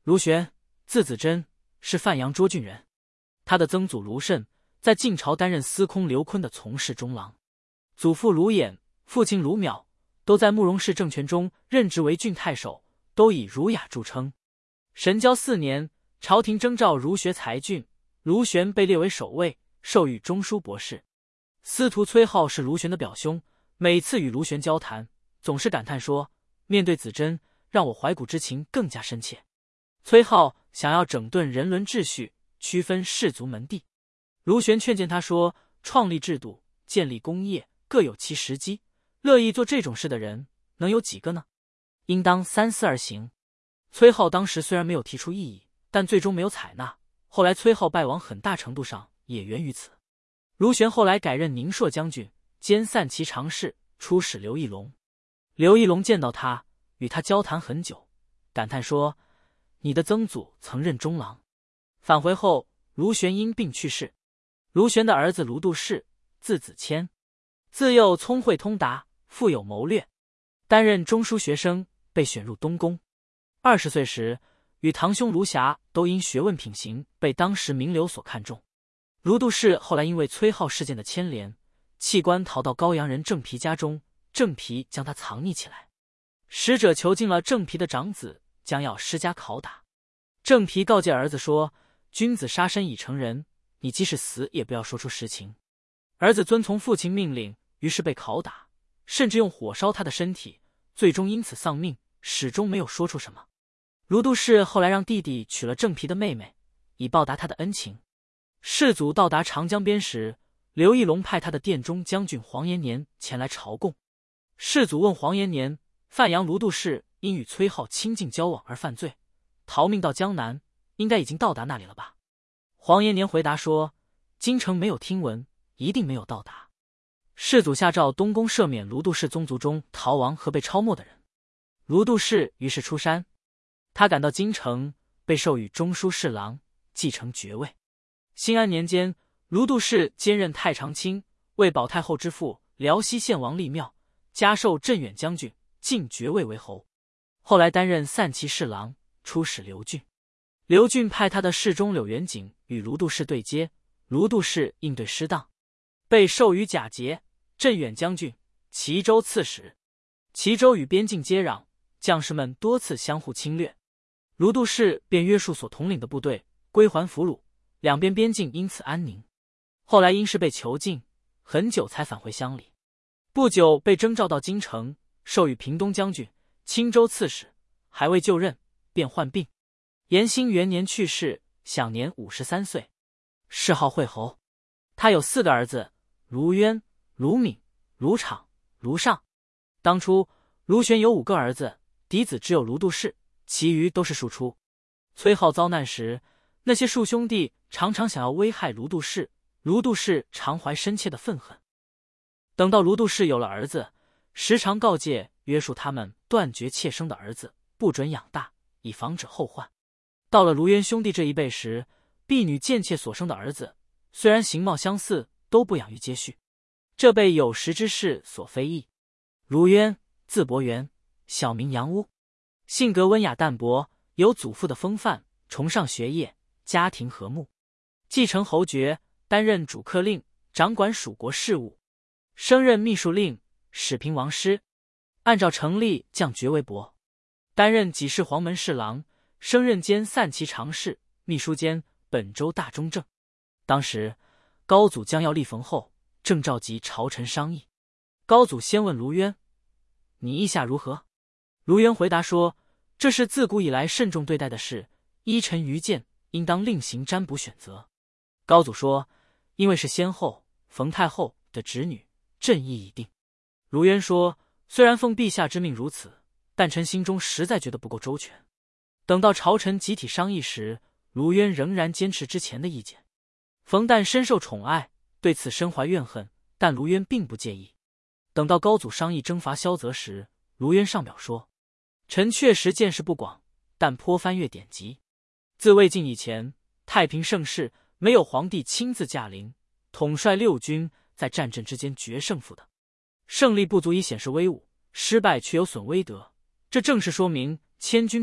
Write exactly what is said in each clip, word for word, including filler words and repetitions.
卢玄，字子真，是范阳涿郡人。他的曾祖卢慎在晋朝担任司空刘琨的从事中郎，祖父卢衍、父亲卢邈都在慕容氏政权中任职为郡太守，都以儒雅著称。神交四年，朝廷征召儒学才俊，卢玄被列为守卫，授予中书博士。司徒崔颢是卢玄的表兄，每次与卢玄交谈，总是感叹说：“面对子真，让我怀古之情更加深切。”崔颢想要整顿人伦秩序，区分氏族门第。卢玄劝谏他说：“创立制度，建立功业，各有其时机，乐意做这种事的人，能有几个呢？应当三思而行。”崔颢当时虽然没有提出异议，但最终没有采纳。后来崔颢败亡很大程度上也源于此。卢玄后来改任宁朔将军，兼散骑常侍，出使刘义隆。刘义隆见到他，与他交谈很久，感叹说：“你的曾祖曾任中郎。”返回后，卢玄因病去世。卢玄的儿子卢度士，字子谦，自幼聪慧通达，富有谋略，担任中书学生，被选入东宫。二十岁时，与堂兄卢霞都因学问品行被当时名流所看重。卢度士后来因为崔颢事件的牵连，弃官逃到高阳人郑皮家中，郑皮将他藏匿起来。使者囚禁了郑皮的长子，将要施加拷打。郑皮告诫儿子说：“君子杀身已成仁，你即使死也不要说出实情。”儿子遵从父亲命令，于是被拷打，甚至用火烧他的身体，最终因此丧命，始终没有说出什么。卢度士后来让弟弟娶了郑皮的妹妹，以报答他的恩情。世祖到达长江边时，刘义隆派他的殿中将军黄延年前来朝贡。世祖问黄延年：“范阳卢度士因与崔颢亲近交往而犯罪，逃命到江南，应该已经到达那里了吧？”黄延年回答说：“京城没有听闻，一定没有到达。”世祖下诏东宫赦免卢度士宗族中逃亡和被抄没的人。卢度士于是出山，他赶到京城，被授予中书侍郎，继承爵位。兴安年间，卢度士兼任太常卿，为保太后之父辽西县王立庙，加授镇远将军，晋爵位为侯。后来担任散骑侍郎，出使刘郡。刘郡派他的侍中柳元景与卢度士对接，卢度士应对失当，被授予假节、镇远将军、齐州刺史。齐州与边境接壤，将士们多次相互侵略，卢度士便约束所统领的部队归还俘虏，两边边境因此安宁。后来因是被囚禁，很久才返回乡里。不久被征召到京城，授予平东将军、青州刺史，还未就任便患病。延兴元年去世，享年五十三岁，谥号惠侯。他有四个儿子：卢渊、卢敏、卢昶、卢尚。当初卢玄有五个儿子，嫡子只有卢度士，其余都是庶出。崔颢遭难时，那些庶兄弟常常想要危害卢度士，卢度士常怀深切的愤恨。等到卢度士有了儿子，时常告诫约束他们断绝妾生的儿子，不准养大，以防止后患。到了卢渊兄弟这一辈时，婢女贱妾所生的儿子，虽然形貌相似，都不养育接续，这被有识之士所非议。卢渊，字伯元，小名杨屋，性格温雅淡泊，有祖父的风范，崇尚学业，家庭和睦。继承侯爵，担任主客令，掌管蜀国事务，升任秘书令，始平王师。按照成例降爵为伯，担任给事黄门侍郎，升任兼散骑常侍、秘书监、本州大中正。当时高祖将要立冯后，正召集朝臣商议。高祖先问卢渊：“你意下如何？”卢渊回答说：“这是自古以来慎重对待的事，依臣愚见，应当另行占卜选择。”高祖说：“因为是先后冯太后的侄女，朕意已定。”卢渊说：“虽然奉陛下之命如此，但臣心中实在觉得不够周全。”等到朝臣集体商议时，卢渊仍然坚持之前的意见。冯诞深受宠爱，对此深怀怨恨，但卢渊并不介意。等到高祖商议征伐萧泽时，卢渊上表说：“臣确实见识不广，但颇翻阅典籍。自魏晋以前，太平盛世，没有皇帝亲自驾临，统帅六军，在战阵之间决胜负的。胜利不足以显示威武，失败却有损威德。这正是说明千军之弩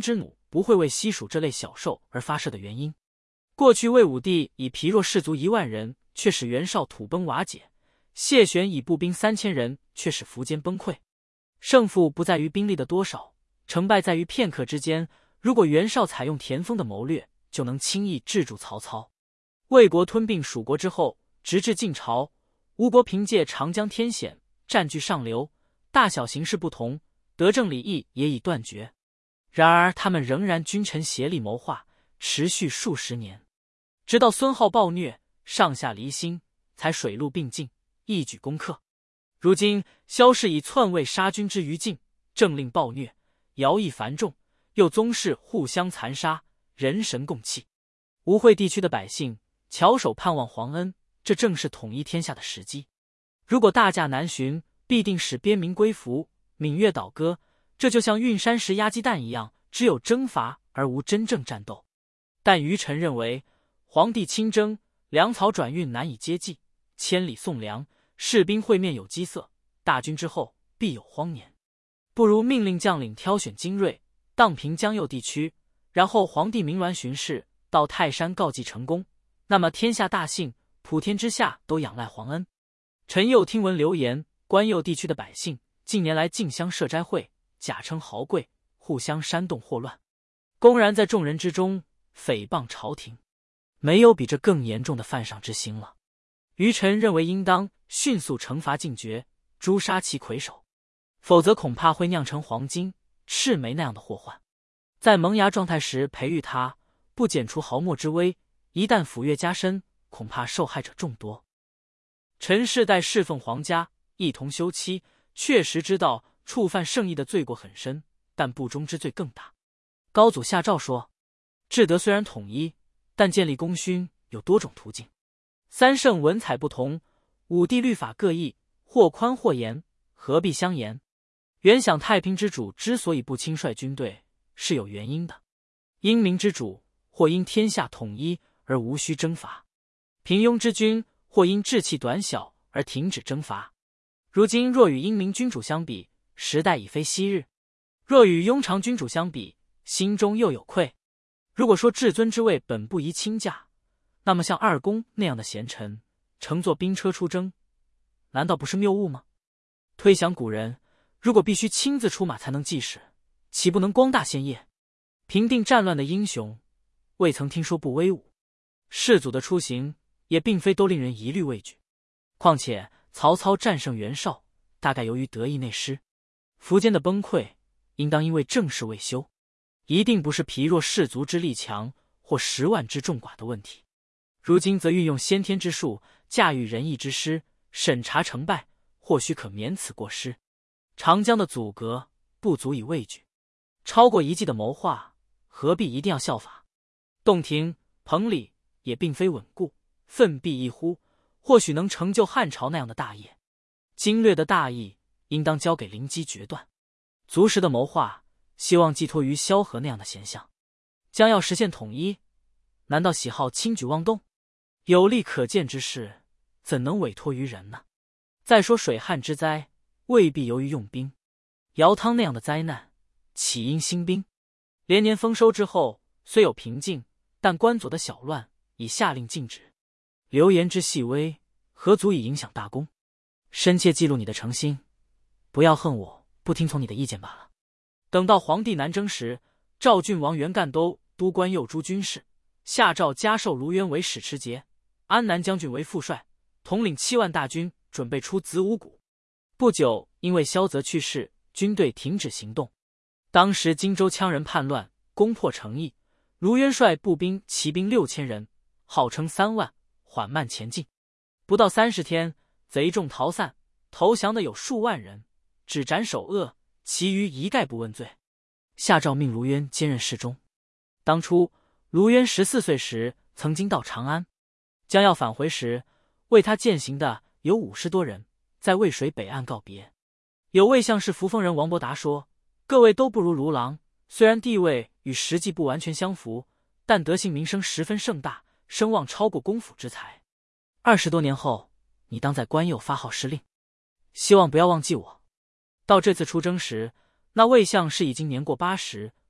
不会为西蜀这类小兽而发射的原因。过去魏武帝以疲弱士卒一万人，却使袁绍土崩瓦解；谢玄以步兵三千人，却使苻坚崩溃。胜负不在于兵力的多少，成败在于片刻之间。如果袁绍采用田丰的谋略，就能轻易制住曹操。魏国吞并蜀国之后，直至晋朝，吴国凭借长江天险，占据上流，大小形势不同，德政礼义也已断绝。然而他们仍然君臣协力谋划，持续数十年，直到孙皓暴虐，上下离心，才水陆并进，一举攻克。如今萧氏以篡位杀君之余境，政令暴虐，徭役繁重，又宗室互相残杀，人神共弃。吴会地区的百姓翘首盼望皇恩，这正是统一天下的时机。如果大驾南巡，必定使边民归服，闽越倒戈，这就像运山石压鸡蛋一样，只有征伐而无真正战斗。但余臣认为，皇帝亲征，粮草转运难以接济，千里送粮，士兵会面有饥色，大军之后必有荒年。不如命令将领挑选精锐，荡平江右地区，然后皇帝鸣銮巡视，到泰山告祭成功，那么天下大幸，普天之下都仰赖皇恩。臣又听闻流言，关右地区的百姓近年来竞相设斋会，假称豪贵，互相煽动祸乱，公然在众人之中诽谤朝廷，没有比这更严重的犯上之刑了。余臣认为应当迅速惩罚尽绝，诛杀其魁首，否则恐怕会酿成黄巾、赤眉那样的祸患。在萌芽状态时培育他，不减除毫末之危，一旦抚越加深，恐怕受害者众多。臣世代侍奉皇家，一同休戚，确实知道触犯圣意的罪过很深，但不忠之罪更大。高祖下诏说，至德虽然统一，但建立功勋有多种途径。三圣文采不同，五帝律法各异，或宽或严，何必相严？原想太平之主之所以不轻率军队，是有原因的。英明之主或因天下统一而无需征伐，平庸之君或因志气短小而停止征伐。如今若与英明君主相比，时代已非昔日；若与庸常君主相比，心中又有愧。如果说至尊之位本不宜轻驾，那么像二公那样的贤臣乘坐兵车出征，难道不是谬误吗？推想古人，如果必须亲自出马才能济世，岂不能光大鲜艳？平定战乱的英雄，未曾听说不威武。士卒的出行也并非都令人疑虑畏惧。况且曹操战胜袁绍，大概由于得意内失；苻坚的崩溃，应当因为政事未修，一定不是疲弱士卒之力强或十万之众寡的问题。如今则运用先天之术，驾驭仁义之师，审查成败，或许可免此过失。长江的阻隔不足以畏惧，超过一计的谋划，何必一定要效法？洞庭、彭蠡也并非稳固，奋臂一呼，或许能成就汉朝那样的大业。经略的大义，应当交给灵机决断；足实的谋划，希望寄托于萧何那样的贤相。将要实现统一，难道喜好轻举妄动？有利可见之事，怎能委托于人呢？再说水旱之灾，未必由于用兵；姚汤那样的灾难，岂因兴兵？连年丰收之后，虽有平静，但官佐的小乱已下令禁止。流言之细微，何足以影响大功？深切记录你的诚心，不要恨我不听从你的意见罢了。等到皇帝南征时，赵郡王袁干都督关右诸军事，下诏加授卢渊为使持节，安南将军为副帅，统领七万大军，准备出子午谷。不久，因为萧泽去世，军队停止行动。当时荆州羌人叛乱，攻破城邑，卢渊率步兵、骑兵六千人，号称三万，缓慢前进。不到三十天，贼众逃散，投降的有数万人，只斩首恶，其余一概不问罪。下诏命卢渊兼任侍中。当初卢渊十四岁时，曾经到长安，将要返回时，为他饯行的有五十多人，在渭水北岸告别。有位相士扶风人王伯达说，各位都不如卢郎，虽然地位与实际不完全相符，但德性名声十分盛大，声望超过公府之才。二十多年后，你当在关右发号施令，希望不要忘记我。到这次出征时，那魏相是已经年过八十，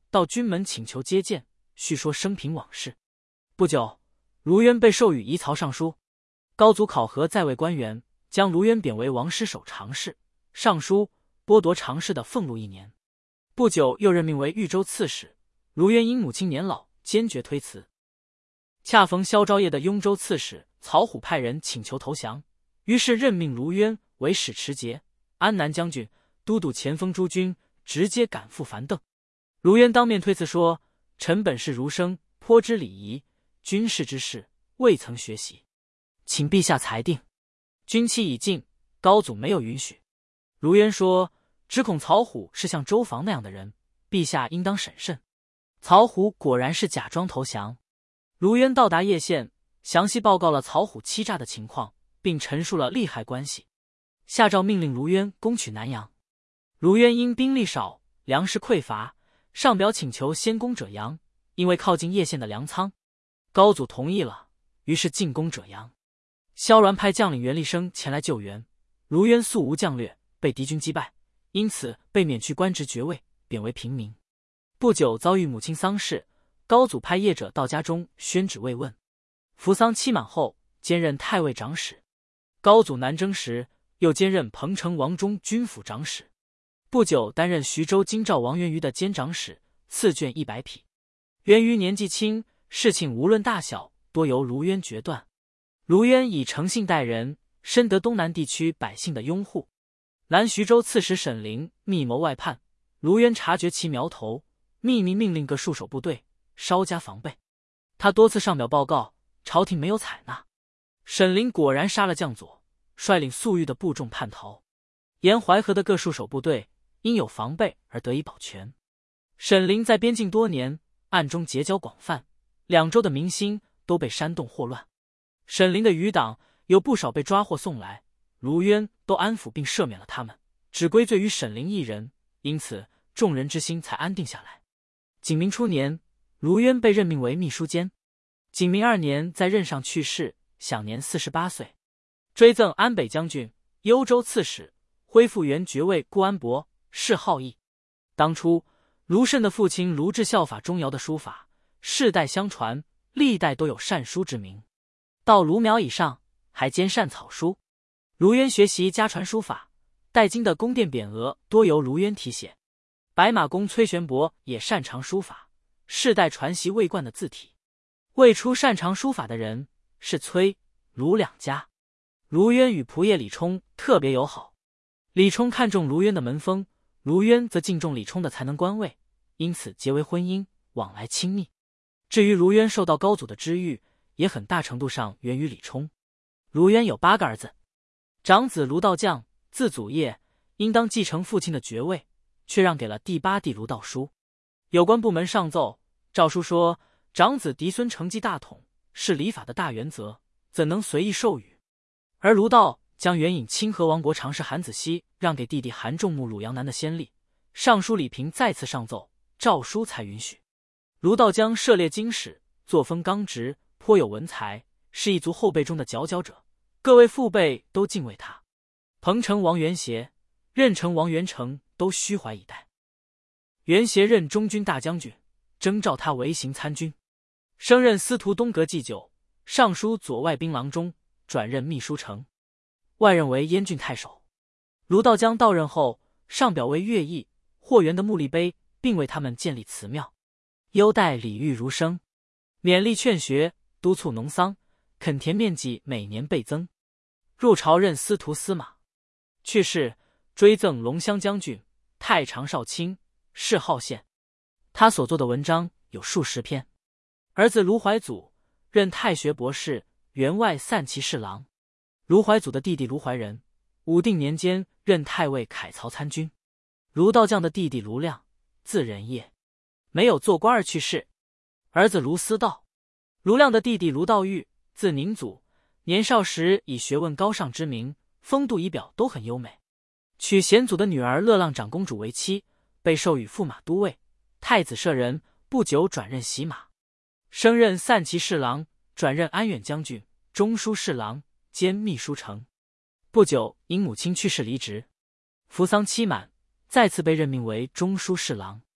到军门请求接见，叙说生平往事。不久，卢渊被授予仪曹尚书。高祖考核在位官员，将卢渊贬为王师守常侍、尚书，剥夺常侍的俸禄一年。不久，又任命为豫州刺史。卢渊因母亲年老，坚决推辞。恰逢萧昭业的雍州刺史曹虎派人请求投降，于是任命卢渊为使持节、安南将军、都督前锋诸军，直接赶赴樊邓。卢渊当面推辞说：“臣本是儒生，颇知礼仪，军事之事未曾学习，请陛下裁定。”军期已尽，高祖没有允许。卢渊说：“只恐曹虎是像周防那样的人，陛下应当审慎。”曹虎果然是假装投降。卢渊到达叶县，详细报告了曹虎欺诈的情况，并陈述了利害关系。下诏命令卢渊攻取南阳。卢渊因兵力少，粮食匮乏，上表请求先攻者阳，因为靠近叶县的粮仓。高祖同意了，于是进攻者阳。萧鸾派将领袁立生前来救援，卢渊素无将略，被敌军击败，因此被免去官职爵位，贬为平民。不久遭遇母亲丧事，高祖派业者到家中宣旨慰问。服丧期满后，兼任太尉长史。高祖南征时，又兼任彭城王中军府长史。不久担任徐州京兆王元瑜的监长史，赐卷一百匹。元瑜年纪轻，事情无论大小，多由卢渊决断。卢渊以诚信待人，深得东南地区百姓的拥护。南徐州刺史沈灵密谋外叛，卢渊察觉其苗头，秘密命令各戍守部队稍加防备。他多次上表报告，朝廷没有采纳。沈灵果然杀了将佐，率领粟裕的部众叛逃。沿淮河的各戍守部队因有防备而得以保全。沈灵在边境多年，暗中结交广泛，两州的民心都被煽动祸乱。沈灵的余党有不少被抓获送来，卢渊都安抚并赦免了他们，只归罪于沈灵一人，因此众人之心才安定下来。景明初年，卢渊被任命为秘书监。景明二年在任上去世，享年四十八岁。追赠安北将军、幽州刺史，恢复原爵位顾安伯，谥好义。当初卢慎的父亲卢志效法钟繇的书法，世代相传，历代都有善书之名。到卢苗以上，还兼善草书。卢渊学习家传书法，代今的宫殿匾额多由卢渊题写。白马公崔玄伯也擅长书法，世代传习魏冠的字体。魏初擅长书法的人是崔、卢两家。卢渊与仆射李冲特别友好，李冲看重卢渊的门风，卢渊则敬重李冲的才能官位，因此结为婚姻，往来亲密。至于卢渊受到高祖的知遇，也很大程度上源于李冲。卢渊有八个儿子，长子卢道将字祖业，应当继承父亲的爵位，却让给了第八弟卢道书。有关部门上奏，诏书说长子嫡孙承继大统，是礼法的大原则，怎能随意授予？而卢道将援引清河王国常侍韩子熙让给弟弟韩仲穆鲁阳南的先例，尚书李平再次上奏，诏书才允许。卢道将涉猎经史，作风刚直，颇有文才，是一族后辈中的佼佼者，各位父辈都敬畏他。彭城王元协、任城王元成都虚怀以待。元协任中军大将军，征召他为行参军，升任司徒东阁祭酒、尚书左外兵郎中，转任秘书丞，外任为燕郡太守。卢道将到任后，上表为乐毅、霍元的墓立碑，并为他们建立祠庙，优待礼遇儒生，勉励劝学，督促农桑，垦田面积每年倍增。入朝任司徒司马。去世，追赠龙骧将军、太常少卿，谥号宪。他所作的文章有数十篇。儿子卢怀祖任太学博士、员外散骑侍郎。卢怀祖的弟弟卢怀仁，武定年间任太尉凯曹参军。卢道将的弟弟卢亮，字仁业，没有做官而去世。儿子卢思道。卢亮的弟弟卢道玉，字宁祖，年少时以学问高尚之名，风度仪表都很优美。娶贤祖的女儿乐浪长公主为妻，被授予驸马都尉、太子舍人，不久转任洗马，升任散骑侍郎，转任安远将军、中书侍郎兼秘书丞。不久因母亲去世离职，服丧期满，再次被任命为中书侍郎。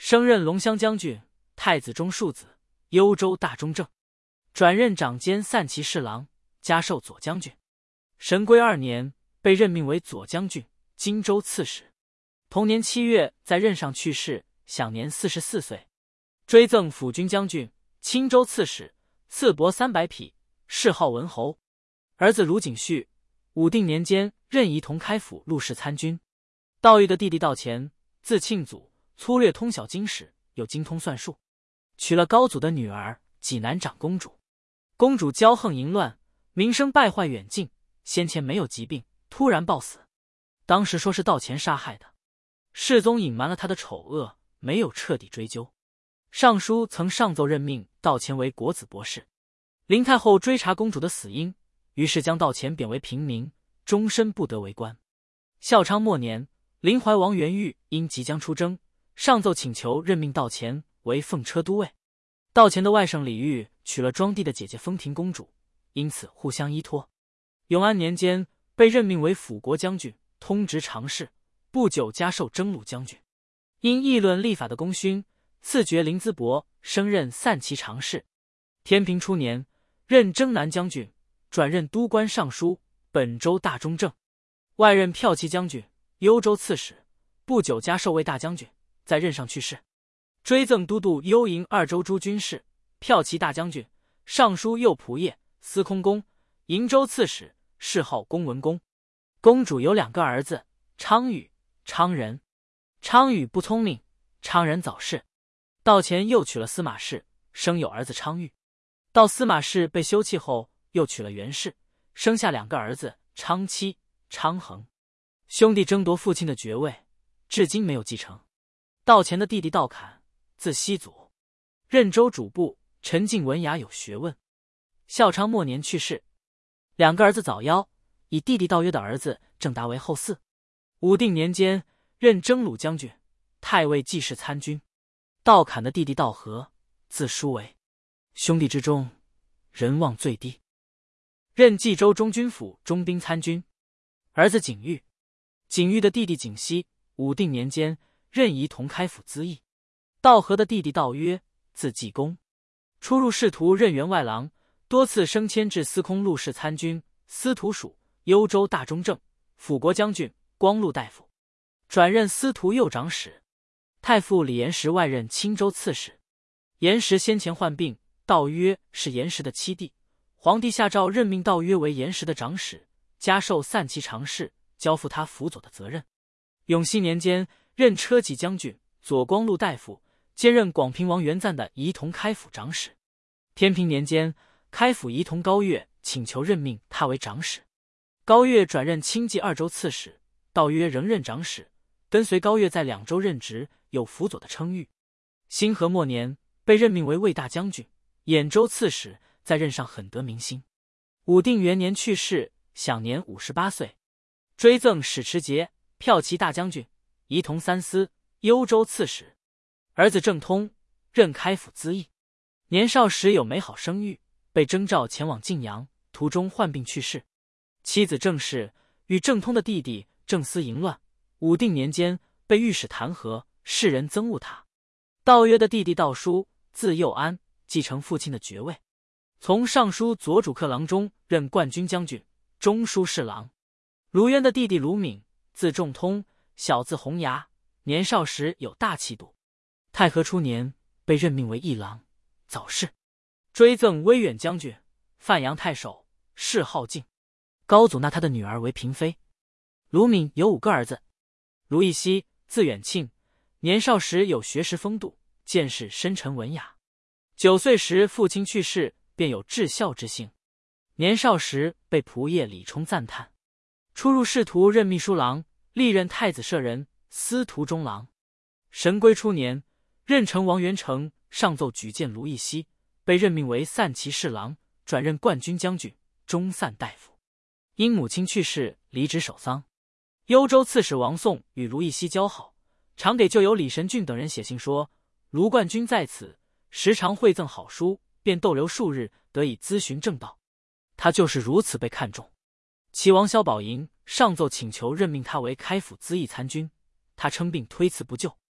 升任龙骧将军、太子中庶子、幽州大中正，转任长监散骑侍郎，加授左将军。神龟二年，被任命为左将军、荆州刺史。同年七月，在任上去世，享年四十四岁。追赠辅军将军、青州刺史，赐帛三百匹，谥号文侯。儿子卢景绪，武定年间任仪同开府录事参军。道育的弟弟道乾，字庆祖，粗略通晓经史，又精通算术，娶了高祖的女儿济南长公主。公主骄横淫乱，名声败坏远近，先前没有疾病，突然暴死。当时说是道乾杀害的，世宗隐瞒了他的丑恶，没有彻底追究。尚书曾上奏任命道乾为国子博士。林太后追查公主的死因，于是将道乾贬为平民，终身不得为官。孝昌末年，林怀王元裕因即将出征，上奏请求任命道乾为奉车都尉。道乾的外甥李煜娶了庄帝的姐姐丰亭公主，因此互相依托。永安年间，被任命为辅国将军，通直常侍，不久加授征虏将军。因议论立法的功勋，赐爵临淄伯，升任散骑常侍。天平初年，任征南将军，转任都官尚书、本州大中正，外任骠骑将军、幽州刺史，不久加授卫大将军，在任上去世。追赠都督幽营二州诸军事、骠骑大将军、尚书右仆射、司空公、营州刺史，谥号公文公。公主有两个儿子，昌宇、昌仁。昌宇不聪明，昌仁早逝。道乾又娶了司马氏，生有儿子昌玉。到司马氏被休弃后，又娶了袁氏，生下两个儿子，昌戚、昌衡。兄弟争夺父亲的爵位，至今没有继承。道乾的弟弟道侃，字熙祖，任州主簿，沉静文雅，有学问。孝昌末年去世。两个儿子早夭，以弟弟道约的儿子郑达为后嗣。武定年间，任征虏将军、太尉记事参军。道侃的弟弟道和，字叔为，兄弟之中人望最低，任冀州中军府中兵参军。儿子景玉，景玉的弟弟景熙，武定年间任仪同开府资议。道和的弟弟道约，字季公，出入仕途任员外郎，多次升迁至司空录事参军、司徒署、幽州大中正、辅国将军、光禄大夫，转任司徒右长史。太傅李延时外任青州刺史。延时先前患病，道约是延时的七弟，皇帝下诏任命道约为延时的长史，加授散骑常侍，交付他辅佐的责任。永熙年间，任车骑将军、左光禄大夫，兼任广平王元赞的仪同开府长史。天平年间，开府仪同高岳请求任命他为长史，高岳转任清冀二州刺史，道约仍任长史，跟随高岳在两州任职，有辅佐的称誉。兴和末年，被任命为卫大将军、兖州刺史，在任上很得民心。武定元年去世，享年五十八岁。追赠史持节、骠骑大将军、仪同三司、幽州刺史。儿子郑通，任开府资议。年少时有美好声誉，被征召前往晋阳，途中患病去世。妻子郑氏与郑通的弟弟郑思淫乱，武定年间被御史弹劾，世人憎恶他。道约的弟弟道叔，字佑安，继承父亲的爵位，从尚书左主客郎中任冠军将军、中书侍郎。卢渊的弟弟卢敏，字仲通，小字洪牙，年少时有大气度。太和初年，被任命为议郎，早逝。追赠威远将军、范阳太守，谥号敬。高祖纳他的女儿为嫔妃。卢敏有五个儿子。卢义熙，字远庆，年少时有学识风度，见识深沉文雅。九岁时父亲去世，便有至孝之性。年少时被仆射李冲赞叹。出入仕途任秘书郎，历任太子舍人、司徒中郎。神龟初年，任城王元成上奏举荐卢义熙，被任命为散骑侍郎，转任冠军将军、中散大夫。因母亲去世，离职守丧。幽州刺史王颂与卢义熙交好，常给旧友李神俊等人写信说，卢冠军在此，时常会赠好书，便逗留数日，得以咨询正道。他就是如此被看重。齐王萧宝寅上奏请求任命他为开府资议参军，他称病推辞不就。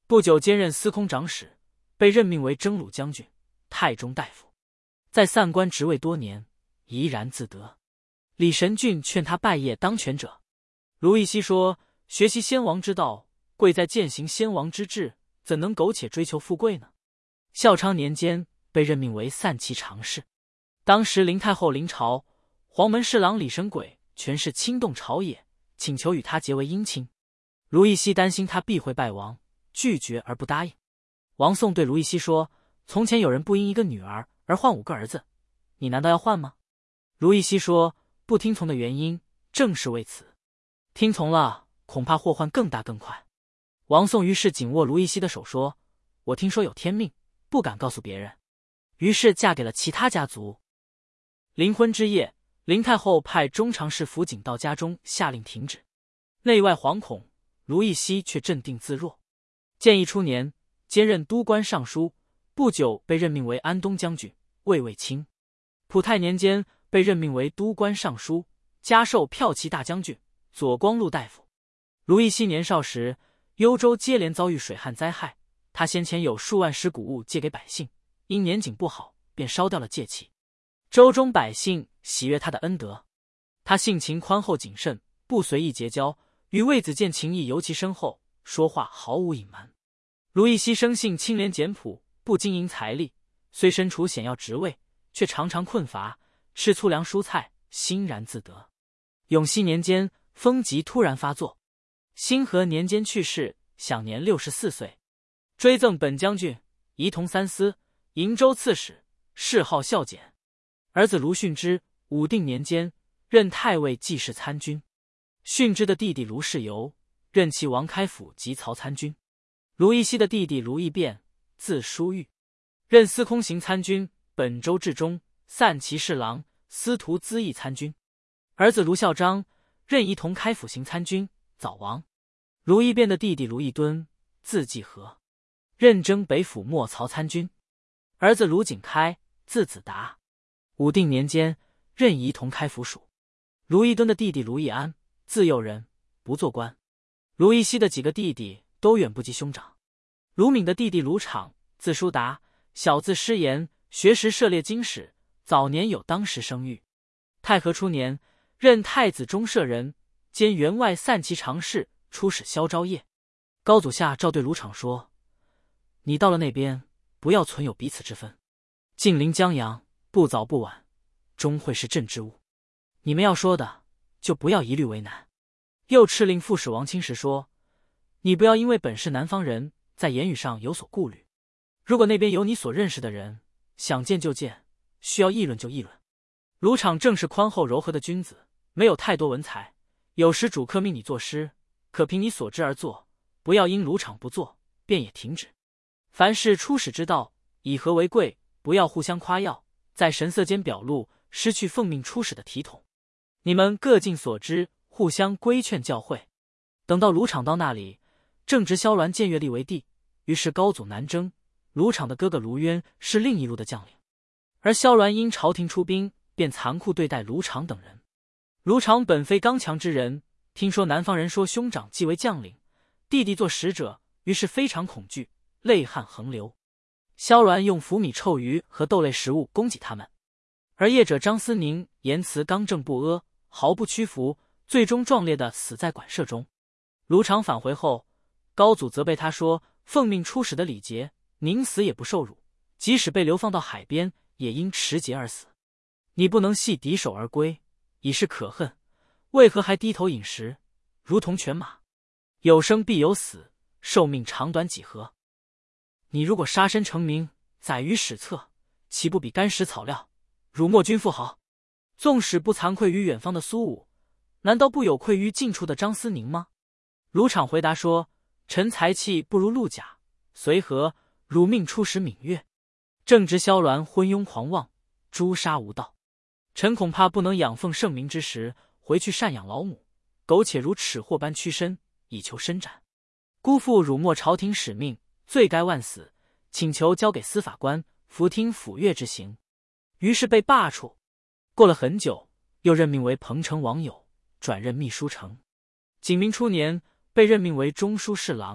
不久兼任司空长史，被任命为征虏将军、太中大夫，在散官职位多年，怡然自得。李神俊劝他拜谒当权者，卢义熙说：“学习先王之道，贵在践行先王之志，怎能苟且追求富贵呢？”孝昌年间被任命为散骑常侍。当时林太后临朝，黄门侍郎李神轨权势轻动朝野，请求与他结为姻亲。卢义熙担心他必会败亡，拒绝而不答应。王宋对卢义熙说：“从前有人不因一个女儿而换五个儿子，你难道要换吗？”卢义熙说：“不听从的原因正是为此，听从了恐怕祸患更大更快。”王宋于是紧握卢义熙的手说：“我听说有天命，不敢告诉别人。”于是嫁给了其他家族。临婚之夜，林太后派中常侍辅警到家中，下令停止。内外惶恐，卢义熙却镇定自若。建义初年，兼任都官尚书，不久被任命为安东将军，位位卿。普泰年间被任命为都官尚书，加授骠骑大将军、左光禄大夫。卢义熙年少时，幽州接连遭遇水旱灾害，他先前有数万石谷物借给百姓，因年景不好，便烧掉了借期。州中百姓喜悦他的恩德，他性情宽厚谨慎，不随意结交，与卫子监情谊尤其深厚，说话毫无隐瞒。卢义熙生性清廉简朴，不经营财力，虽身处显要职位，却常常困乏，吃粗粮蔬菜，欣然自得。永熙年间，风疾突然发作，兴和年间去世，享年六十四岁。追赠本将军，仪同三司、瀛州刺史，谥号孝简。儿子卢训之，武定年间任太尉记事参军。训之的弟弟卢世游，任其王开府及曹参军。卢义熙的弟弟卢义变，字叔玉，任司空行参军、本州治中、散骑侍郎、司徒资议参军。儿子卢孝章，任仪同开府行参军，早亡。卢义变的弟弟卢义敦，字季和，任征北府莫曹参军。儿子卢景开，字子达，武定年间任仪同开府属。卢义敦的弟弟卢义安，字佑仁，不做官。卢义熙的几个弟弟都远不及兄长。卢敏的弟弟卢昶，字叔达，小字师言，学识涉猎经史，早年有当时声誉。太和初年，任太子中舍人，兼员外散骑常侍，出使萧昭业。高祖下诏对卢昶说：“你到了那边，不要存有彼此之分。近临江阳，不早不晚，终会是朕之物。你们要说的，就不要一律为难。”又敕令副使王清时说：“你不要因为本是南方人，在言语上有所顾虑。如果那边有你所认识的人，想见就见，需要议论就议论。”卢昶正是宽厚柔和的君子，没有太多文采。有时主客命你作诗，可凭你所知而作，不要因卢昶不做，便也停止。凡事出使之道，以和为贵，不要互相夸耀，在神色间表露，失去奉命出使的体统。你们各尽所知，互相规劝教诲。等到卢昶到那里，正值萧鸾建乐立为帝，于是高祖南征，卢昶的哥哥卢渊是另一路的将领，而萧鸾因朝廷出兵，便残酷对待卢昶等人。卢昶本非刚强之人，听说南方人说兄长既为将领，弟弟做使者，于是非常恐惧，泪汗横流。萧鸾用腐米臭鱼和豆类食物供给他们，而业者张思宁言辞刚正不阿，毫不屈服，最终壮烈地死在馆舍中。卢昶返回后，高祖责备他说：“奉命出使的礼节，宁死也不受辱，即使被流放到海边，也因持节而死。你不能系敌手而归，已是可恨，为何还低头饮食，如同犬马？有生必有死，寿命长短几何？你如果杀身成名，载于史册，岂不比干石草料，辱没君父豪？纵使不惭愧于远方的苏武，难道不有愧于近处的张思宁吗？”卢昶回答说：“臣才气不如陆贾，随和，汝命出使闽越。正值萧鸾昏庸狂妄，诛杀无道，臣恐怕不能养奉圣明之时，回去赡养老母，苟且如耻货般屈身，以求伸展，辜负辱没朝廷使命，罪该万死，请求交给司法官伏听抚越之刑。”于是被罢黜。过了很久，又任命为彭城王友，转任秘书丞。景明初年，被任命为中书侍郎，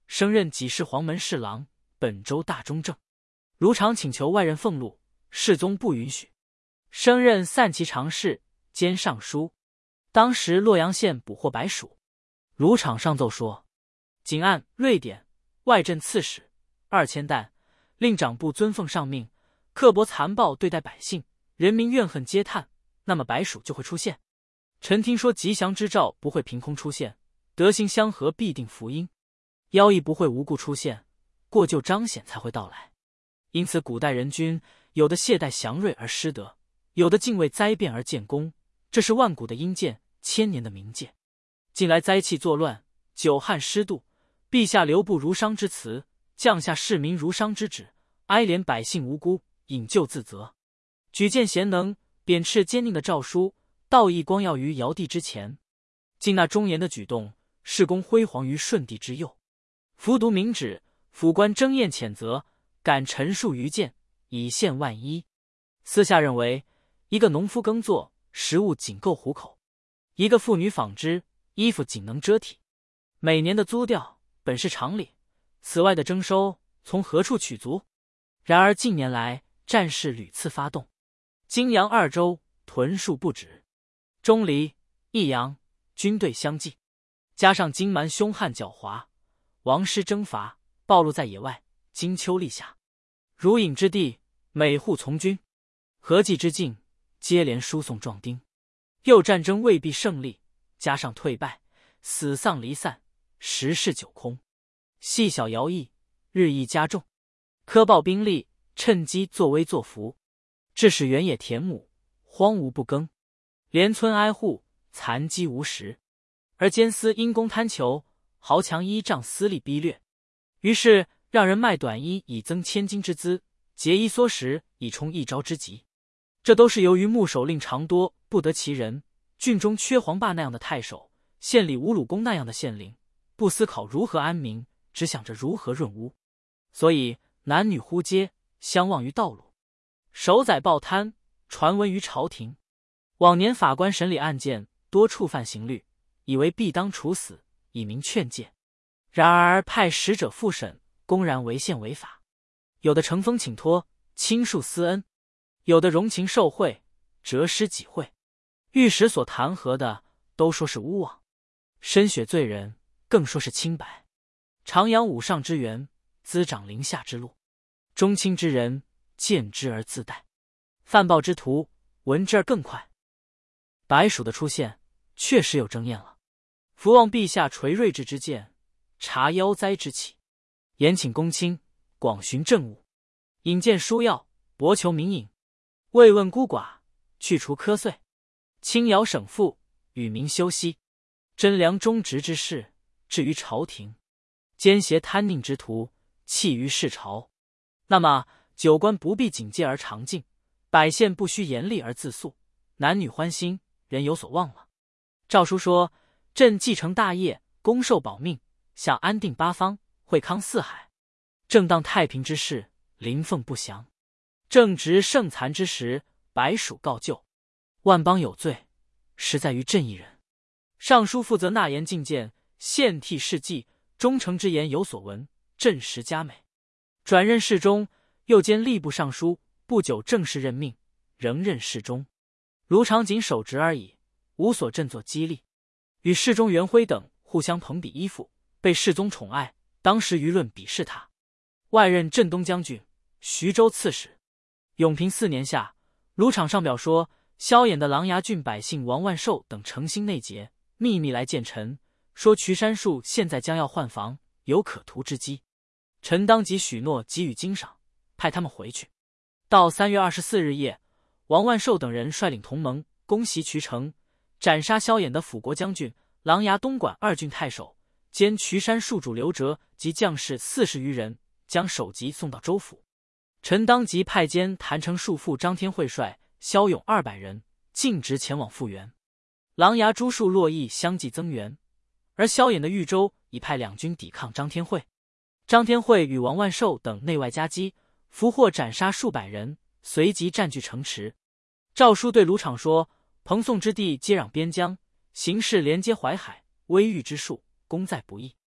升任给事黄门侍郎，本州大中正。卢常请求外任俸禄，世宗不允许，升任散骑常侍兼尚书。当时洛阳县捕获白鼠，卢常上奏说，仅按瑞典外镇刺史二千担，令长部遵奉上命，刻薄残暴对待百姓，人民怨恨嗟叹，那么白鼠就会出现。臣听说吉祥之兆不会凭空出现，德行相合必定福音，妖异不会无故出现，过旧彰显才会到来。因此古代人君有的懈怠祥瑞而失德，有的敬畏灾变而建功，这是万古的阴鉴，千年的冥界。近来灾气作乱，久旱失度，陛下留步如商之辞，降下市民如商之旨，哀怜百姓无辜，引咎自责，举荐贤能，贬斥奸佞的诏书，道义光耀于尧帝之前。尽那忠言的举动，事功辉煌于舜帝之右。服毒明旨，府官争验谴责，敢陈述于谏，以现万一。私下认为，一个农夫耕作，食物仅够糊口；一个妇女纺织，衣服仅能遮体。每年的租调本是常理，此外的征收从何处取足？然而近年来战事屡次发动，荆扬二州屯戍不止，钟离、益阳军队相继，加上荆蛮凶悍狡猾，王师征伐，暴露在野外，金秋立夏，如影之地，每户从军，合计之境，接连输送壮丁。又战争未必胜利，加上退败，死丧离散，十室九空，细小徭役日益加重。科报兵力趁机作威作福，致使原野田亩荒芜不耕，连村挨户残饥无食，而奸私因功贪求，豪强依仗私利逼掠，于是让人卖短衣以增千金之资，节衣缩食以充一朝之急。这都是由于牧守令常多不得其人，郡中缺黄霸那样的太守，县里无鲁公那样的县令，不思考如何安民，只想着如何润屋，所以男女呼街，相望于道路，守宰报贪，传闻于朝廷。往年法官审理案件，多触犯刑律，以为必当处死，以明劝诫。然而派使者复审，公然违宪违法。有的乘风请托，倾述私恩；有的容情受贿，折施己惠。御史所弹劾的，都说是诬妄；深雪罪人，更说是清白。徜徉五上之源，滋长临下之路。中卿之人，见之而自殆；犯报之徒，闻之而更快。白鼠的出现，确实有争验了。伏望陛下垂睿智之见，察妖灾之起，严请公卿，广巡政务，引荐书要，博求民隐，慰问孤寡，去除苛岁，轻徭省赋，与民休息，贞良忠直之士，至于朝廷；奸邪贪佞之徒，弃于市朝。那么九官不必警戒而常静，百县不须严厉而自肃，男女欢心，人有所望了。诏书说，朕继承大业，恭受保命，想安定八方，惠康四海，正当太平之事，临凤不祥；正值盛残之时，白鼠告救。万邦有罪，实在于朕一人。尚书负责纳言进谏，献替事迹，忠诚之言有所闻，朕实嘉美。转任侍中，又兼吏部尚书，不久正式任命，仍任侍中。卢常仅守职而已，无所振作激励。与侍中元辉等互相朋比依附，被世宗宠爱，当时舆论鄙视他。外任镇东将军、徐州刺史。永平四年夏，卢常上表说，萧衍的琅琊郡百姓王万寿等诚心内结，秘密来见臣，说渠山树现在将要换房，有可图之机。臣当即许诺给予金赏，派他们回去。到三月二十四日夜，王万寿等人率领同盟攻袭渠城，斩杀萧衍的辅国将军、琅琊东莞二郡太守兼渠山戍主刘哲及将士四十余人，将首级送到州府。臣当即派监郯城戍副张天惠率骁勇二百人，径直前往复原。琅琊诸戍洛邑相继增援，而萧衍的豫州已派两军抵抗张天惠。张天惠与王万寿等内外夹击，俘获斩杀数百人，随即占据城池。诏书对卢常说，彭宋之地接壤边疆，形势连接淮海，危豫之术，功在不易。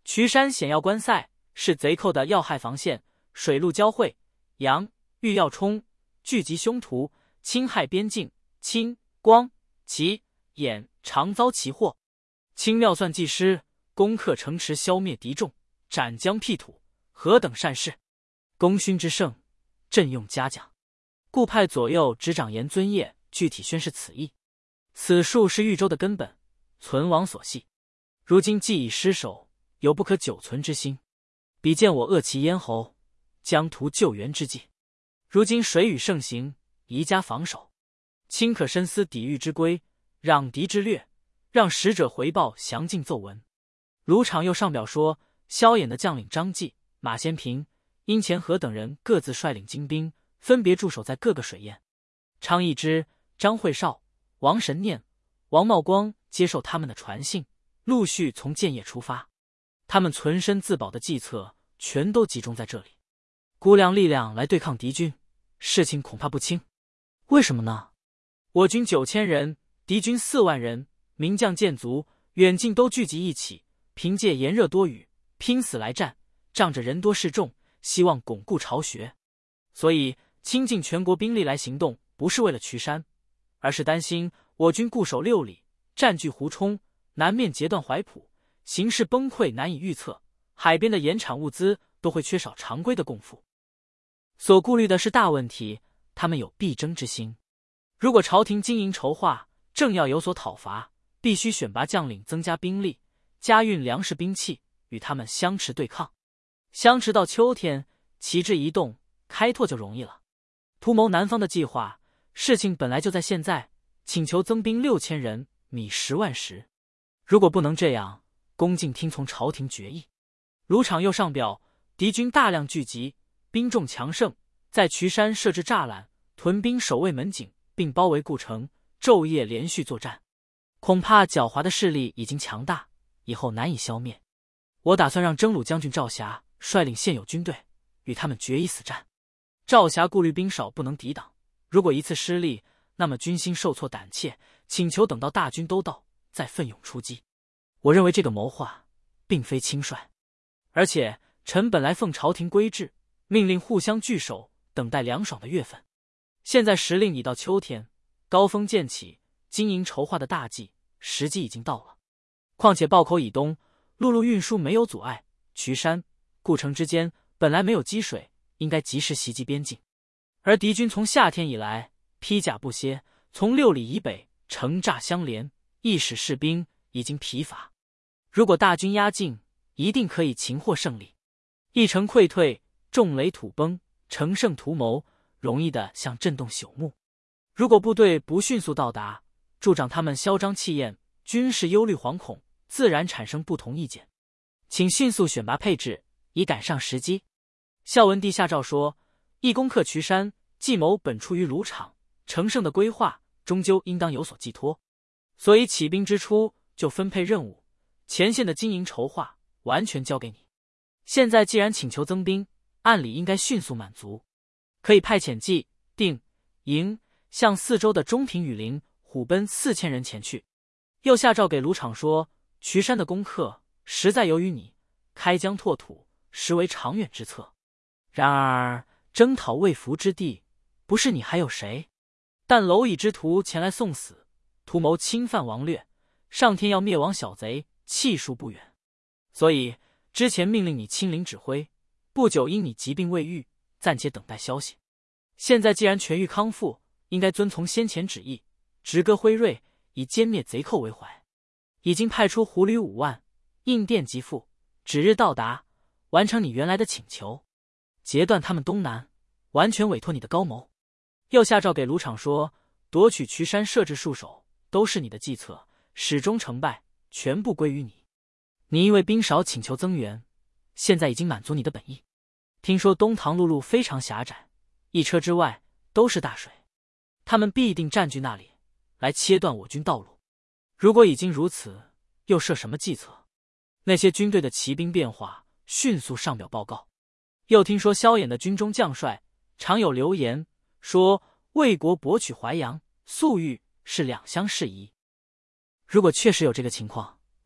渠山险要关塞是贼寇的要害防线，水陆交汇，杨、豫要冲，聚集凶徒，侵害边境。清、光、齐、兖常遭其祸。清妙算计师，攻克城池，消灭敌众，斩将辟土，何等善事！功勋之盛，朕用嘉奖。故派左右执掌严遵业，具体宣示此意。此术是豫州的根本，存亡所系。如今既已失守，有不可久存之心。比见我扼其咽喉，将图救援之计。如今水雨盛行，宜加防守。卿可深思抵御之规，攘敌之略，让使者回报详尽奏闻。卢场又上表说，萧衍的将领张继、马先平、殷前和等人各自率领精兵，分别驻守在各个水堰。昌邑之、张惠绍、王神念、王茂光接受他们的传信，陆续从建业出发。他们存身自保的计策全都集中在这里，估量力量来对抗敌军，事情恐怕不轻。为什么呢？我军九千人，敌军四万人，名将剑卒远近都聚集一起，凭借炎热多雨，拼死来战，仗着人多势众，希望巩固巢穴。所以倾尽全国兵力来行动，不是为了渠山，而是担心我军固守六里，占据胡冲，南面截断淮浦，形势崩溃难以预测，海边的盐产物资都会缺少常规的供付。所顾虑的是大问题，他们有必争之心。如果朝廷经营筹划，正要有所讨伐，必须选拔将领，增加兵力，加运粮食兵器，与他们相持对抗。相持到秋天，旗帜一动，开拓就容易了。图谋南方的计划，事情本来就在现在，请求增兵六千人，米十万石。如果不能这样，恭敬听从朝廷决议。卢场又上表，敌军大量聚集，兵众强盛，在渠山设置栅栏，屯兵守卫门井，并包围故城，昼夜连续作战。恐怕狡猾的势力已经强大，以后难以消灭。我打算让征虏将军赵霞率领现有军队，与他们决一死战。赵霞顾虑兵少不能抵挡，如果一次失利，那么军心受挫胆怯，请求等到大军都到，再奋勇出击。我认为这个谋划并非轻率，而且臣本来奉朝廷规制，命令互相聚守，等待凉爽的月份。现在时令已到秋天，高峰渐起，经营筹划的大计时机已经到了。况且豹口以东，陆路运输没有阻碍，渠山、故城之间本来没有积水，应该及时袭击边境。而敌军从夏天以来披甲不歇，从六里以北城栅相连，亦使士兵已经疲乏。如果大军压境，一定可以擒获胜利。一城溃退，众垒土崩，乘胜图谋，容易的像震动朽木。如果部队不迅速到达，助长他们嚣张气焰，军士忧虑惶恐，自然产生不同意见。请迅速选拔配置，以赶上时机。孝文帝下诏说，一攻克渠山，计谋本出于卢场，乘胜的规划终究应当有所寄托。所以起兵之初就分配任务，前线的经营筹划完全交给你。现在既然请求增兵，按理应该迅速满足，可以派遣冀、定、营向四周的中平、羽林、虎贲四千人前去。又下诏给卢场说，渠山的攻克实在由于你，开疆拓土实为长远之策。然而征讨魏福之地，不是你还有谁？但蝼蚁之徒前来送死，图谋侵犯王略，上天要灭亡小贼，气数不远。所以之前命令你亲临指挥，不久因你疾病未愈，暂且等待消息。现在既然痊愈康复，应该遵从先前旨意，直戈辉瑞，以歼灭贼寇为怀。已经派出狐旅五万，应电即付，指日到达，完成你原来的请求，截断他们东南，完全委托你的高谋。又下诏给卢场说，夺取渠山设置戍守，都是你的计策，始终成败全部归于你。你因为兵少请求增援，现在已经满足你的本意。听说东塘陆路非常狭窄，一车之外都是大水，他们必定占据那里，来切断我军道路。如果已经如此，又设什么计策？那些军队的骑兵变化，迅速上表报告。又听说萧衍的军中将帅常有流言，说魏国博取淮阳、粟裕是两相适宜。如果确实有这个情况，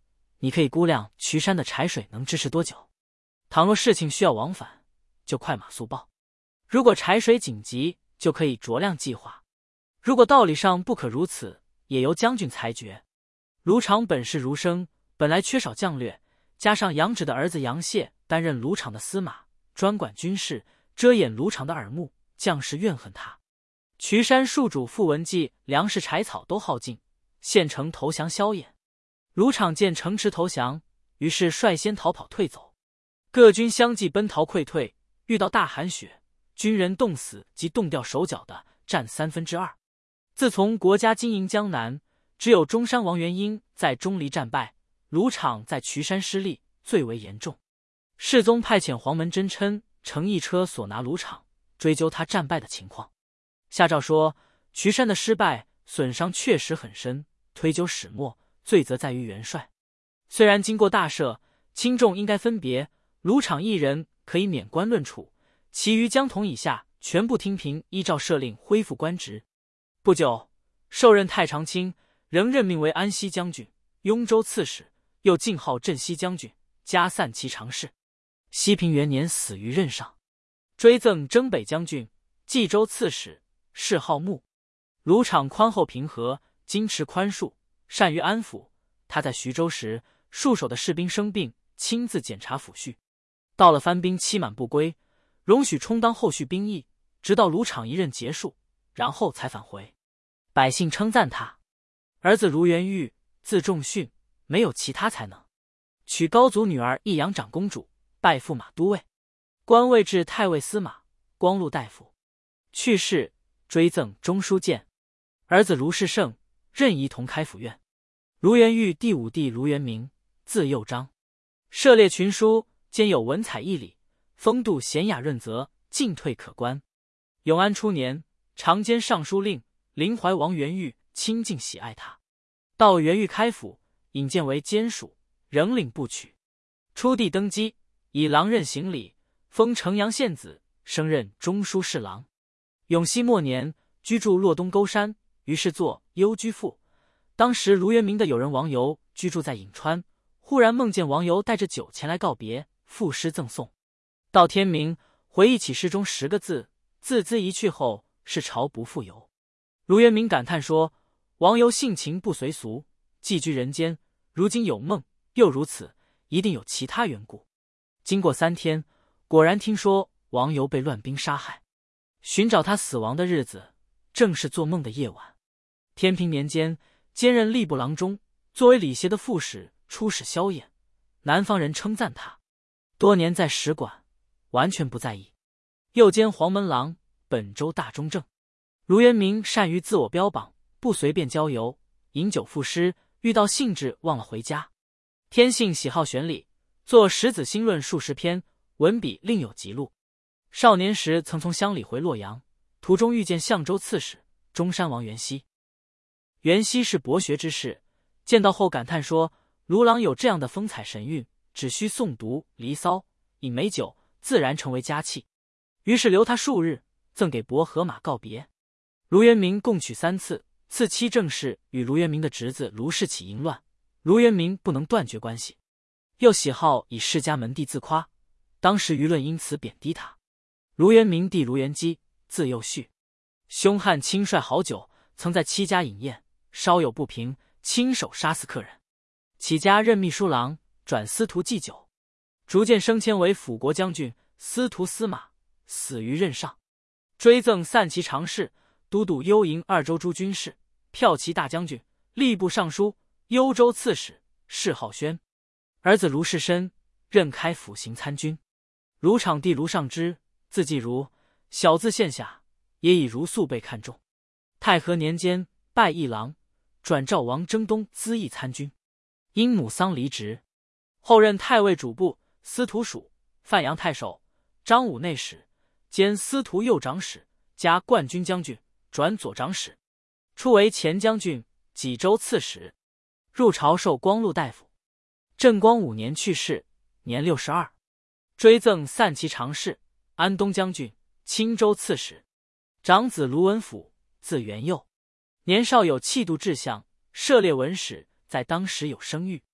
你可以估量渠山的柴水能支持多久。倘若事情需要往返，就快马速报；如果柴水紧急，就可以酌量计划。如果道理上不可如此，也由将军裁决。卢常本是儒生，本来缺少将略，加上杨芷的儿子杨谢担任卢常的司马，专管军事，遮掩卢常的耳目，将士怨恨他。渠山戍主傅文季粮食柴草都耗尽，县城投降萧衍。卢常见城池投降，于是率先逃跑退走。各军相继奔逃溃退，遇到大寒雪，军人冻死及冻掉手脚的占三分之二。自从国家经营江南，只有中山王元英在钟离战败，卢常在渠山失利最为严重。世宗派遣黄门真琛乘一车所拿卢常，追究他战败的情况。下诏说，渠山的失败损伤确实很深，推究始末，罪责在于元帅。虽然经过大赦，轻重应该分别，卢常一人可以免官论处，其余江统以下全部听凭依照赦令恢复官职。不久，授任太常卿，仍任命为安西将军、雍州刺史，又进号镇西将军，加散骑常侍。熙平元年死于任上。追赠征北将军、冀州刺史，谥号穆。卢常宽厚平和，矜持宽恕，善于安抚。他在徐州时，戍守的士兵生病，亲自检查抚恤。到了番兵期满不归，容许充当后续兵役，直到卢常一任结束，然后才返回。百姓称赞他。儿子卢元玉，字仲训，没有其他才能，娶高祖女儿义阳长公主，拜驸马都尉，官位至太尉司马、光禄大夫。去世，追赠中书监。儿子卢士胜，任仪同开府院。卢元玉第五弟卢元明，字佑章，涉猎群书，兼有文采义理，风度娴雅润泽，进退可观。永安初年，常兼尚书令，临淮王元玉亲近喜爱他。到元玉开府，引荐为监属，仍领不取。初帝登基，以郎任行礼，封城阳县子，升任中书侍郎。永熙末年，居住洛东沟山，于是作幽居赋。当时卢元明的友人王游居住在颍川，忽然梦见王游带着酒前来告别，赋诗赠送。到天明，回忆起诗中十个字，自兹一去后，是朝不复游。卢元明感叹说，王游性情不随俗，寄居人间，如今有梦又如此，一定有其他缘故。经过三天，果然听说王游被乱兵杀害。寻找他死亡的日子，正是做梦的夜晚。天平年间，兼任吏部郎中，作为礼协的副使，出使萧衍。南方人称赞他，多年在使馆，完全不在意。又兼黄门郎、本州大中正。卢元明善于自我标榜，不随便郊游，饮酒赋诗，遇到兴致忘了回家。天性喜好选理，作《石子新论》数十篇，文笔另有极录。少年时曾从乡里回洛阳，途中遇见相州刺史、中山王元熙。元熙是博学之士，见到后感叹说，卢郎有这样的风采神韵，只需诵读《离骚》，饮美酒，自然成为佳器。于是留他数日，赠给伯和马告别。卢元明共娶三次，次妻正是与卢元明的侄子卢氏起淫乱，卢元明不能断绝关系。又喜好以世家门第自夸，当时舆论因此贬低他。卢元明弟卢元基，字幼绪，凶悍轻率好酒，曾在戚家饮宴，稍有不平，亲手杀死客人。起家任秘书郎，转司徒祭酒，逐渐升迁为辅国将军、司徒司马，死于任上。追赠散骑常侍，都督幽营二州诸军事，骠骑大将军，吏部尚书，幽州刺史，谥号宣。儿子卢士深，任开府行参军。卢场弟卢尚之，字季如，小字县下，也以儒素被看重。太和年间拜议郎，转赵王征东资议参军，因母丧离职。后任太尉主簿、司徒署、范阳太守、张武内史，兼司徒右长史，加冠军将军，转左长史。初为前将军、济州刺史。入朝授光禄大夫。正光五年去世，年六十二。追赠散骑常侍、安东将军、青州刺史。长子卢文甫，字元佑，年少有气度志向，涉猎文史，在当时有声誉。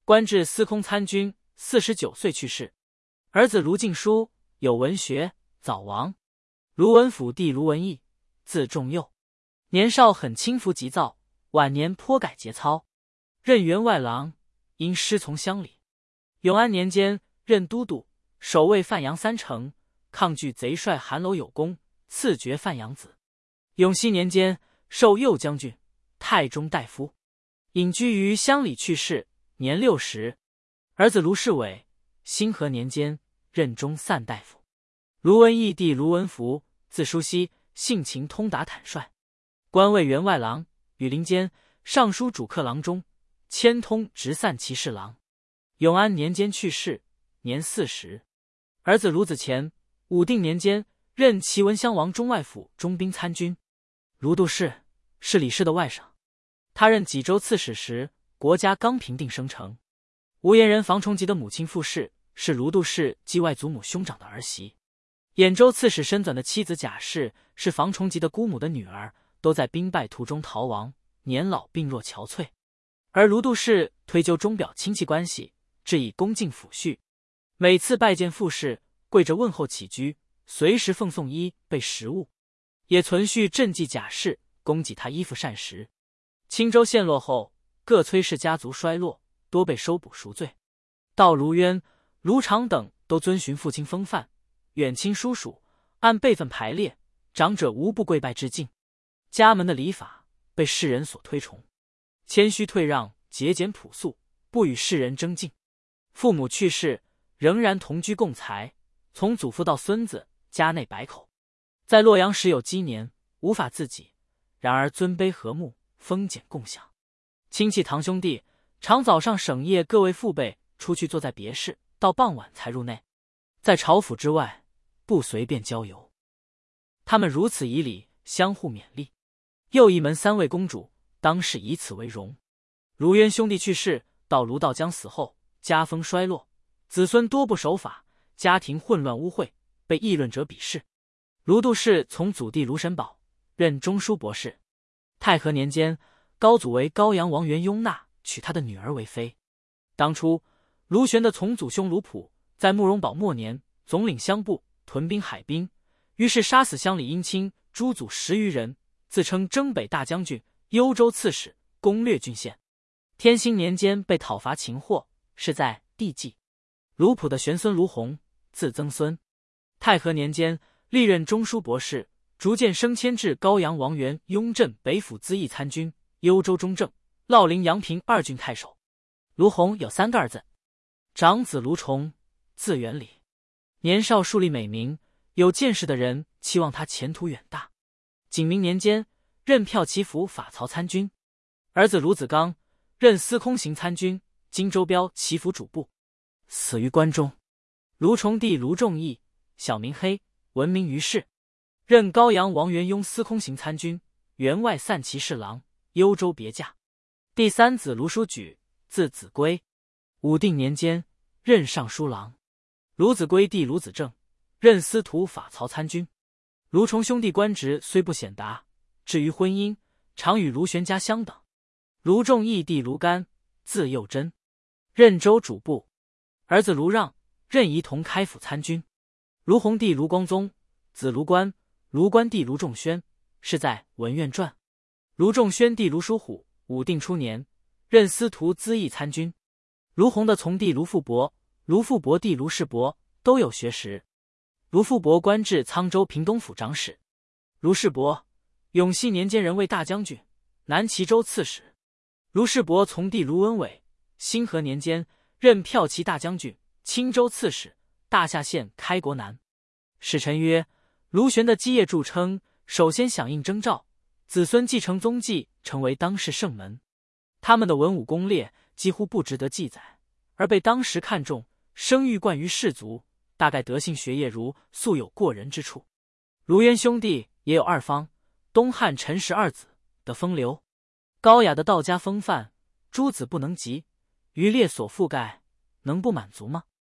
官至司空参军，四十九岁去世。儿子卢敬书有文学，早亡。卢文辅弟卢文义，字仲佑，年少很轻浮急躁，晚年颇改节操，任员外郎，因师从乡里。永安年间任都督，守卫范阳三城，抗拒贼帅韩楼有功，赐爵范阳子。永熙年间授右将军、太中大夫，隐居于乡里去世，年六十。儿子卢世伟，兴和年间任中散大夫。卢文义弟卢文福，字叔熙，性情通达坦率，官位员外郎、羽林监、尚书主客郎中、迁通直散骑侍郎。永安年间去世，年四十。儿子卢子乾，武定年间任齐文襄王中外府中兵参军。卢度士是李氏的外甥，他任济州刺史时，国家刚平定生成。无言人房崇吉的母亲傅氏是卢度士继外祖母兄长的儿媳。兖州刺史申纂的妻子贾氏是房崇吉的姑母的女儿，都在兵败途中逃亡，年老病弱憔悴。而卢度士推究钟表亲戚关系，致以恭敬抚恤，每次拜见傅氏，跪着问候起居，随时奉送衣备食物，也存续赈济贾氏，供给他衣服膳食。青州陷落后，各崔氏家族衰落，多被收捕赎罪。到卢渊、卢长等都遵循父亲风范，远亲叔属按辈分排列，长者无不跪拜致敬。家门的礼法被世人所推崇，谦虚退让，节俭朴素，不与世人争竞。父母去世，仍然同居共财，从祖父到孙子，家内百口。在洛阳时有积年，无法自己，然而尊卑和睦，丰俭共享。亲戚堂兄弟常早上省夜各为父辈出去坐在别室，到傍晚才入内，在朝府之外不随便郊游。他们如此以礼，相互勉励。又一门三位公主，当是以此为荣。卢渊兄弟去世，到卢道江死后，家风衰落，子孙多不守法，家庭混乱污秽，被议论者鄙视。卢度士从祖弟卢神宝，任中书博士。太和年间，高祖为高阳王元雍纳，娶他的女儿为妃。当初卢玄的从祖兄卢普在慕容宝末年总领乡部，屯兵海滨，于是杀死乡里姻亲诸祖十余人，自称征北大将军、幽州刺史，攻略郡县。天兴年间被讨伐擒获，是在地纪。卢普的玄孙卢弘，字曾孙。太和年间历任中书博士，逐渐升迁至高阳王元雍镇北府资议参军、幽州中正、乐陵阳平二郡太守。卢弘有三个儿子，长子卢崇，字元礼，年少树立美名，有见识的人期望他前途远大。景明年间任骠骑府法曹参军。儿子卢子刚任司空行参军、荆州标骑府主簿，死于关中。卢崇弟卢仲义，小名黑，闻名于世，任高阳王元雍司空行参军、员外散骑侍郎、幽州别驾。第三子卢叔举，字子规，武定年间任尚书郎。卢子规弟卢子正，任司徒法曹参军。卢崇兄弟官职虽不显达，至于婚姻，常与卢玄家相等。卢仲义弟卢干，字佑真，任州主簿。儿子卢让任仪同开府参军。卢弘弟卢光宗，子卢关，卢关弟卢仲宣，是在文苑传。卢仲宣弟卢叔虎，武定初年任司徒资议参军。卢弘的从弟卢富伯、卢富伯弟卢世伯都有学识。卢富伯官至沧州平东府长史。卢世伯，永熙年间人为大将军、南齐州刺史。卢世伯从弟卢文伟，兴和年间任骠骑大将军、青州刺史、大夏县开国男。史臣曰：卢玄的基业著称，首先响应征召，子孙继承宗继，成为当世圣门。他们的文武功烈几乎不值得记载，而被当时看重，声誉冠于士族，大概德性学业如素有过人之处。卢渊兄弟也有二方，东汉陈氏二子的风流高雅的道家风范，诸子不能及，于列所覆盖，能不满足吗？